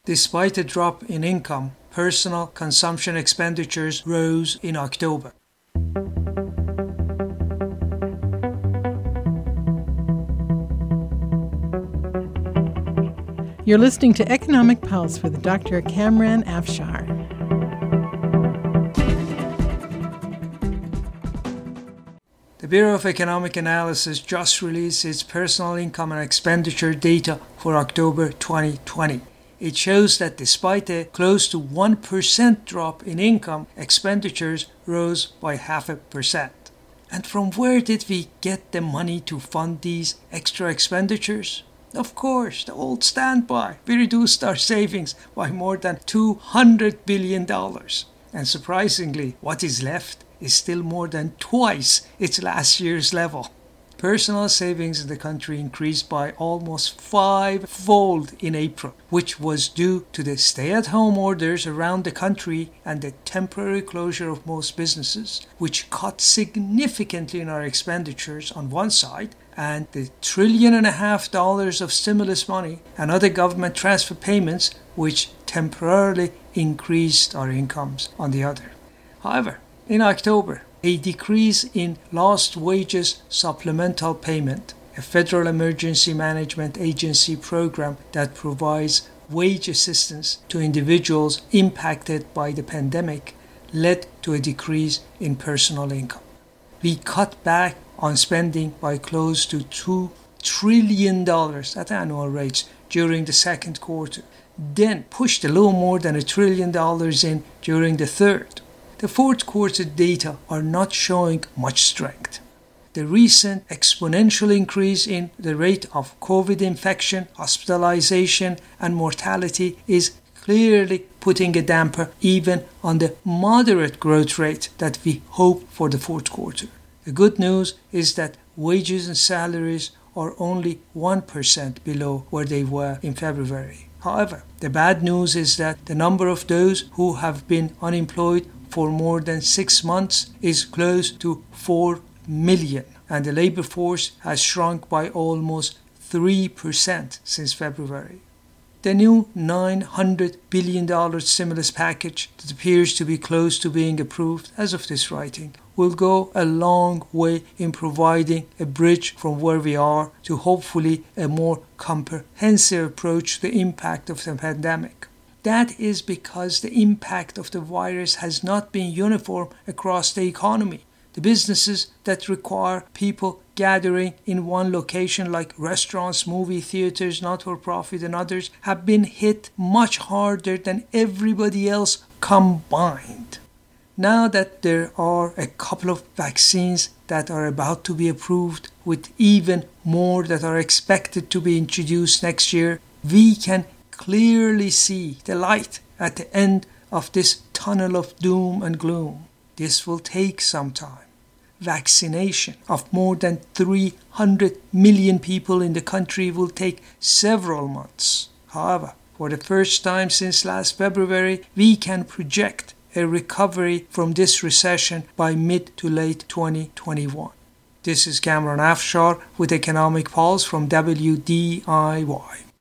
Despite a drop in income, personal consumption expenditures rose in October. You're listening to Economic Pulse with Dr. Kamran Afshar. The Bureau of Economic Analysis just released its personal income and expenditure data for October 2020. It shows that despite a close to 1% drop in income, expenditures rose by 0.5%. And from where did we get the money to fund these extra expenditures? Of course, the old standby. We reduced our savings by more than $200 billion. And surprisingly, what is left is still more than twice its last year's level. Personal savings in the country increased by almost 5-fold in April, which was due to the stay-at-home orders around the country and the temporary closure of most businesses, which cut significantly in our expenditures on one side, and the $1.5 trillion of stimulus money and other government transfer payments, which temporarily increased our incomes on the other. However, in October, a decrease in lost wages supplemental payment, a federal emergency management agency program that provides wage assistance to individuals impacted by the pandemic, led to a decrease in personal income. We cut back on spending by close to $2 trillion at annual rates during the second quarter, then pushed a little more than $1 trillion in during the third. The fourth quarter data are not showing much strength. The recent exponential increase in the rate of COVID infection, hospitalization, and mortality is clearly putting a damper even on the moderate growth rate that we hope for the fourth quarter. The good news is that wages and salaries are only 1% below where they were in February. However, the bad news is that the number of those who have been unemployed for more than 6 months is close to 4 million, and the labor force has shrunk by almost 3% since February. The new $900 billion stimulus package that appears to be close to being approved as of this writing will go a long way in providing a bridge from where we are to hopefully a more comprehensive approach to the impact of the pandemic. That is because the impact of the virus has not been uniform across the economy. The businesses that require people gathering in one location like restaurants, movie theaters, not-for-profit and others have been hit much harder than everybody else combined. Now that there are a couple of vaccines that are about to be approved, with even more that are expected to be introduced next year, we can clearly see the light at the end of this tunnel of doom and gloom. This will take some time. Vaccination of more than 300 million people in the country will take several months. However, for the first time since last February, we can project a recovery from this recession by mid to late 2021. This is Kamran Afshar with Economic Pulse from WDIY.